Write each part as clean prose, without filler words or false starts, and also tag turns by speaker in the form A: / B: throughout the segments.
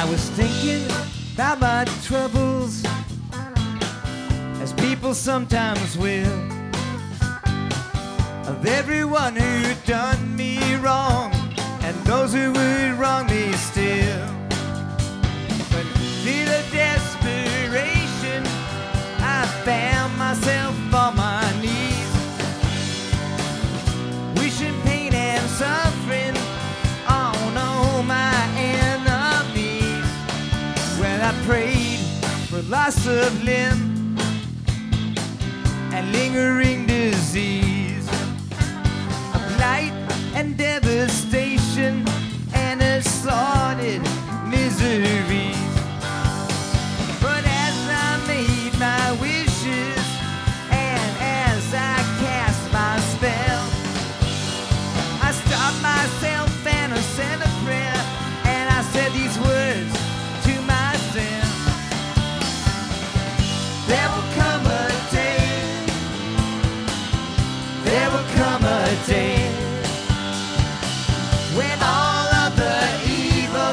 A: was thinking about my troubles, as people sometimes will, of everyone who done me wrong and those who would wrong me still. But feel a desperation, I found myself on my knees, wishing pain and suffering on all my enemies. Well, I prayed for loss of limb and lingering disease, of blight and devastation and assorted miseries. But as I made my wishes and as I cast my spell, I stopped myself and I said a prayer, and I said these words to myself: there will come a day, there will come a day when all of the evil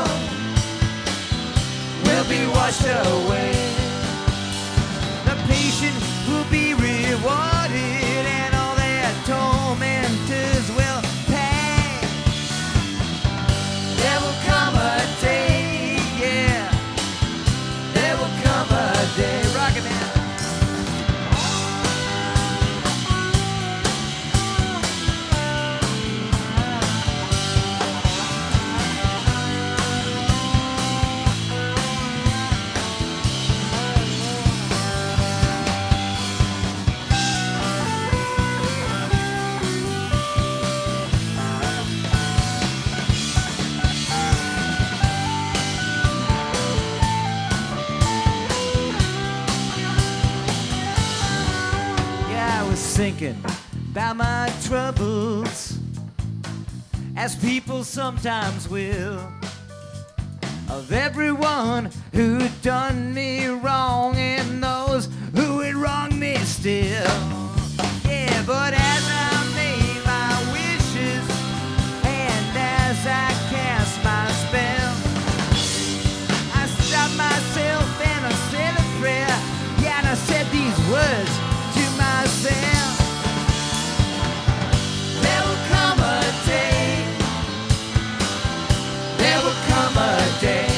A: will be washed away. The patient will be rewarded and all their tormentors will pay. There will come a day, yeah, there will come a day. Rock it now. Thinking about my troubles, as people sometimes will, of everyone who done me wrong and those who would wrong me still. Yeah, but as I made my wishes and as I cast my spell, I stopped myself and I said a prayer. Yeah, and I said these words to myself: there will come a day, there will come a day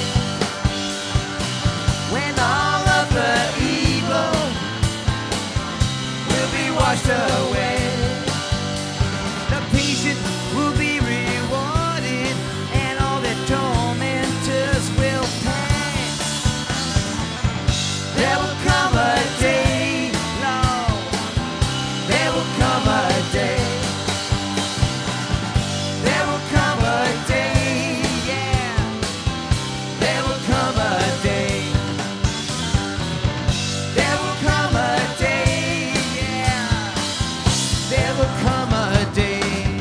A: when all of the evil will be washed away. The patient will be rewarded and all their tormentors will pass. There will come a day, Lord, there will come a day, there will come a day, yeah, there will come a day, there will come a day, yeah, there will come a day.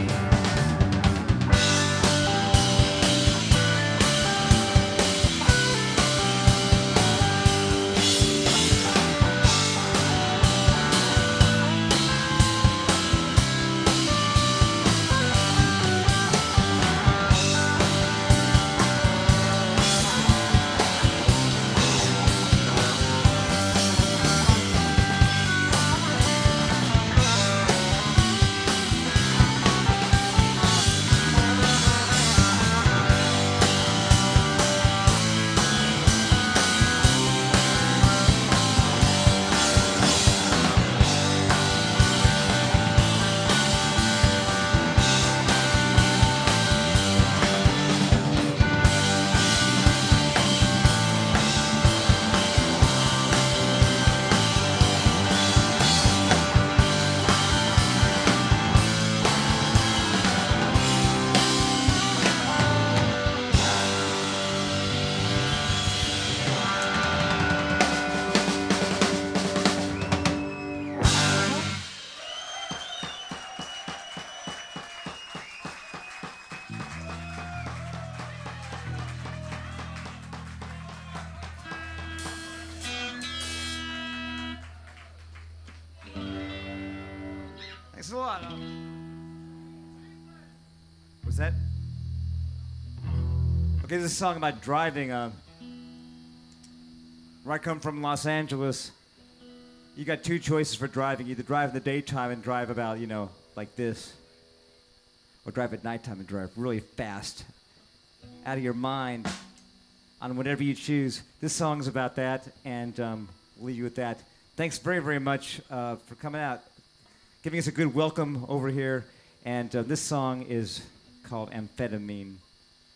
A: Thanks a lot. Was that? Okay, this is a song about driving. Where I come from, Los Angeles, you got two choices for driving. Either drive in the daytime and drive about, like this, or drive at nighttime and drive really fast, out of your mind, on whatever you choose. This song's about that, and we'll leave you with that. Thanks very, very much for coming out, giving us a good welcome over here. And this song is called Amphetamine.